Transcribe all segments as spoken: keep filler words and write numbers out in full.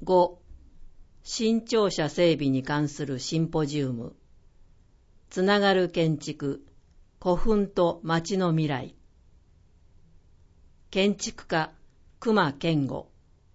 ご. 新庁舎整備に関するシンポジウム。つながる建築、古墳と町の未来。建築家、隈研吾。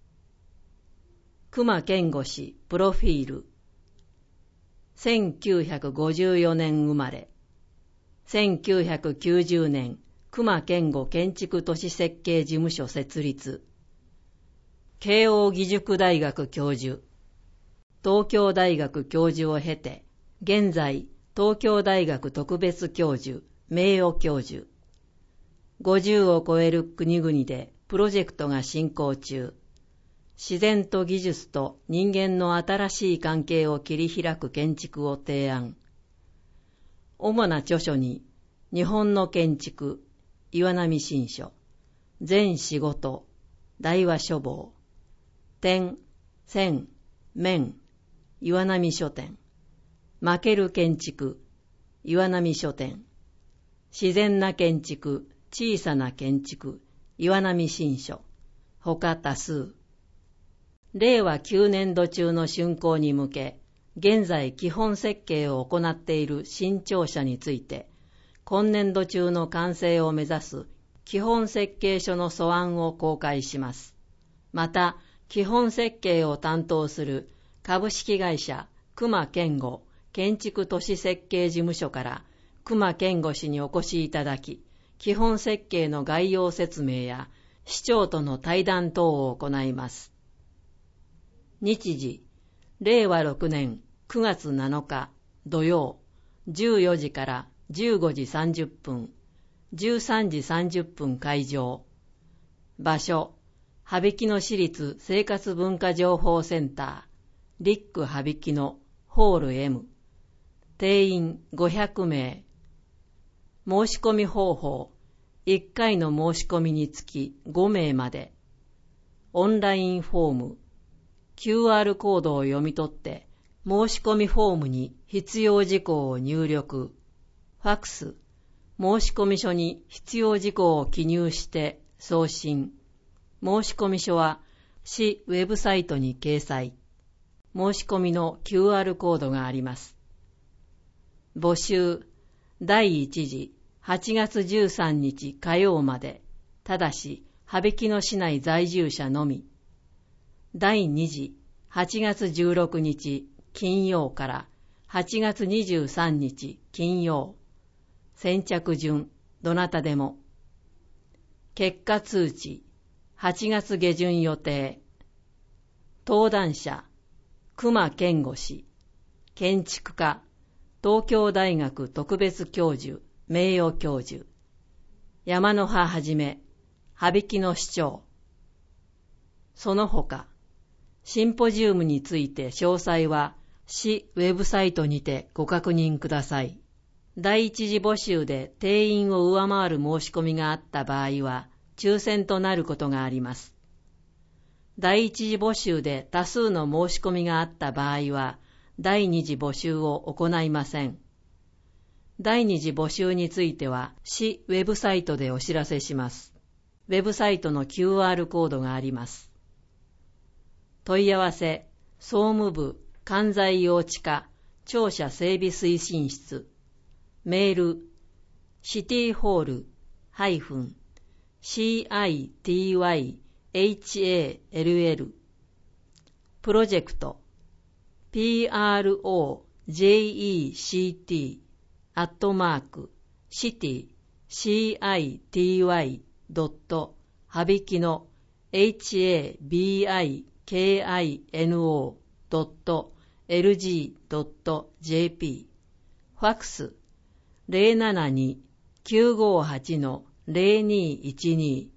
隈研吾氏、プロフィール。せんきゅうひゃくごじゅうよねん生まれ。せんきゅうひゃくきゅうじゅうねん、隈研吾建築都市設計事務所設立。慶應義塾大学教授。東京大学教授を経て、現在、東京大学特別教授、名誉教授。ごじゅうを超える国々でプロジェクトが進行中。自然と技術と人間の新しい関係を切り開く建築を提案。主な著書に、日本の建築、岩波新書、全仕事、大和書房、点、線、面、岩波書店、負ける建築、岩波書店、自然な建築、小さな建築、岩波新書、他多数。れいわきゅうねんど中の竣工に向け、現在基本設計を行っている新庁舎について、今年度中の完成を目指す基本設計書の素案を公開します。また、基本設計を担当する株式会社隈研吾建築都市設計事務所から隈研吾氏にお越しいただき、基本設計の概要説明や市長との対談等を行います。日時、れいわろくねんくがつなのか土曜、じゅうよじからじゅうごじさんじゅっぷん、じゅうさんじさんじゅっぷん会場。場所、羽曳野市立生活文化情報センター、リック羽曳野ホール エム。定員ごひゃくめい。申し込み方法、いっかいの申し込みにつきごめいまで。オンラインフォーム、キューアール コードを読み取って、申し込みフォームに必要事項を入力。ファクス、申し込み書に必要事項を記入して送信。申し込み書は市ウェブサイトに掲載。申し込みの キューアール コードがあります。募集、だいいち次、はちがつじゅうさんにち火曜まで、ただし、羽曳野市内在住者のみ。だいに次、はちがつじゅうろくにち金曜からはちがつにじゅうさんにち金曜。先着順、どなたでも。結果通知、はちがつげじゅん予定。登壇者、隈研吾氏、建築家、東京大学特別教授、名誉教授。山の葉はじめ、羽曳野市長。その他、シンポジウムについて詳細は市ウェブサイトにてご確認ください。第一次募集で定員を上回る申し込みがあった場合は、抽選となることがあります。第一次募集で多数の申し込みがあった場合は、第二次募集を行いません。第二次募集については、市ウェブサイトでお知らせします。ウェブサイトの キューアール コードがあります。問い合わせ、総務部、関西用地課、庁舎整備推進室。メール、シティホール、ハイフン、シーアイティーワイエイチエーエルエル。プロジェクト、ピーアールオージェイイーシーティー、アットマーク、シティ、シーアイティーワイドット、羽曳野、エイチエービーアイケーアイエヌオードットエルジードットジェーピー。ファクス、ゼロななにきゅうごはちのゼロにいちに